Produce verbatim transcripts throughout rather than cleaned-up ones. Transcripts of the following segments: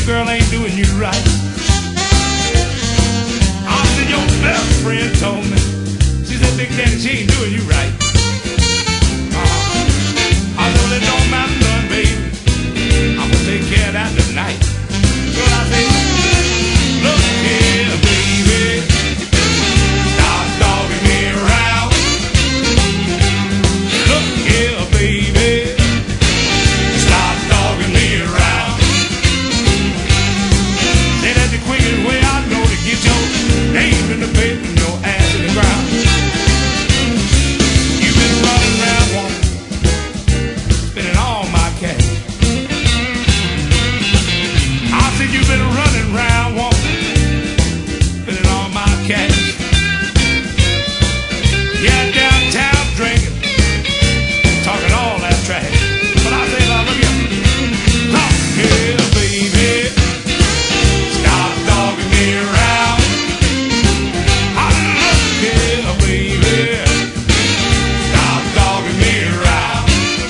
girl ain't doing you right. I said, your best friend told me. She said, Big Daddy, she ain't doing you right. Uh-huh. I said, well, it don't matter none, baby. I'm gonna take care of that tonight. So I said, look here, baby. Stop dogging me around. Look here, baby. Stop dogging me around. Say that's the quickest way I know to get your name in the paper and your ass in the ground. You've been running around, woman, spending all my cash. I said you've been running around, woman, spending all my cash. Yeah, downtown drinking, talking all that trash. But I say, now look here, look here, baby. Stop dogging me around. I look here, baby. Stop dogging me around.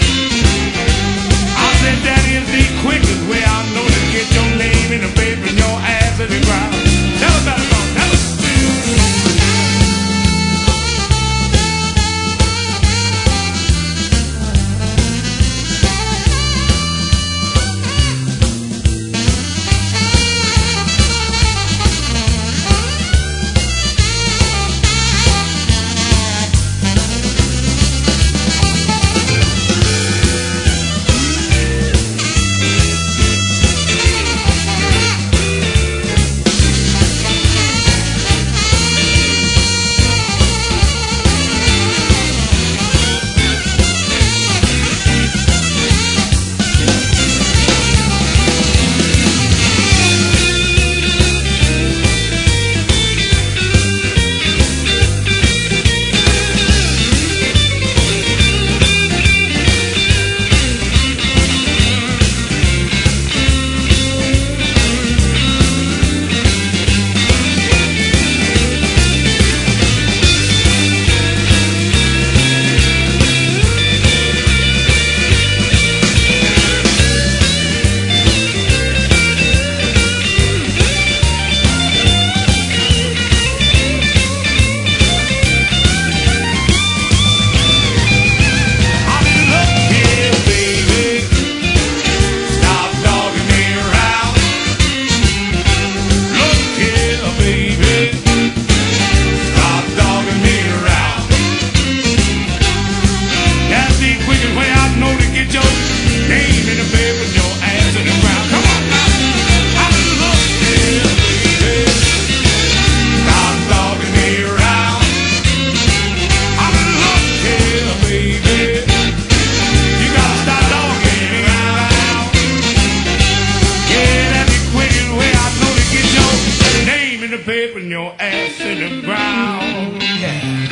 I said that is the quickest way I know to get your name in the paper and your ass in the ground. Tell us about it, Bob. Tell us. Paper and your ass in the ground. Yeah.